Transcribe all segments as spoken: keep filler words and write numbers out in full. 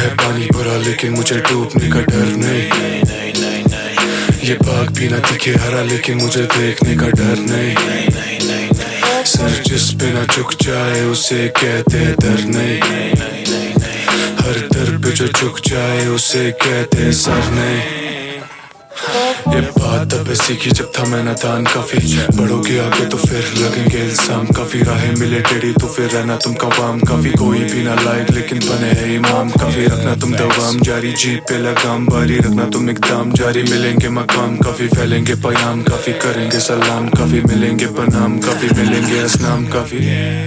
है पानी भरा लेकिन मुझे डूबने का डर नहीं। ये बाग भी ना दिखे हरा लेकिन मुझे देखने का डर नहीं। सर जिस पे ना झुक जाए उसे कहते हैं डर नहीं। हर दर पे जो झुक जाए उसे कहते हैं सर नहीं। ये बात तब सीखी जब था मैं नादान काफी। बढ़ोगे आगे तो फिर लगेंगे इल्जाम काफी। राहें मिले टेढ़ी तो फिर रहना तुम कवाम काफी। कोई भी ना लायक लेकिन बने है इमाम काफी। रखना तुम दवाम जारी जीप पे लगाम बारी। रखना तुम इकदाम जारी। मिलेंगे मकाम काफी फैलेंगे पयाम काफी। करेंगे सलाम काफी मिलेंगे पनाम काफी। मिलेंगे असनाम काफी।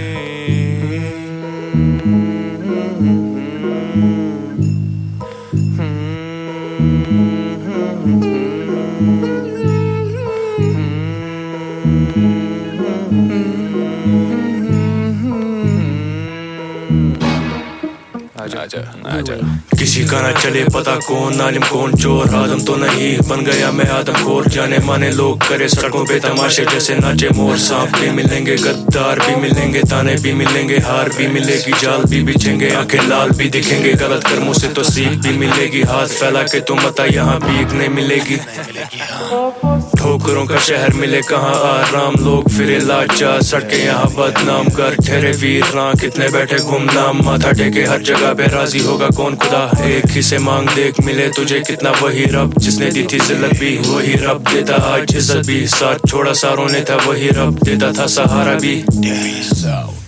आजा आजा आजा। किसी का ना चले पता कौन आलिम कौन चोर। आदम तो नहीं बन गया मैं आदम खोर। जाने माने लोग करे सड़कों पे तमाशे जैसे नाचे मोर। सांप भी मिलेंगे गद्दार भी मिलेंगे ताने भी मिलेंगे। हार भी मिलेगी जाल भी बिछेंगे। आंखें लाल भी दिखेंगे गलत कर्मों से तो सीख भी मिलेगी। हाथ फैला के तुम बता यहाँ भीख नहीं मिलेगी। ठोकरों का शहर मिले कहाँ आराम। लोग फिरे लाचार सड़के यहाँ बदनाम कर ठहरे वीर ना। कितने बैठे गुमनाम माथा टेके हर जगह पे राजी होगा कौन खुदा। एक ही से मांग देख मिले तुझे कितना वही रब। जिसने दी थी जिल्लत भी वही रब देता आज इज्जत भी। साथ छोड़ा सारों ने था वही रब देता था सहारा भी।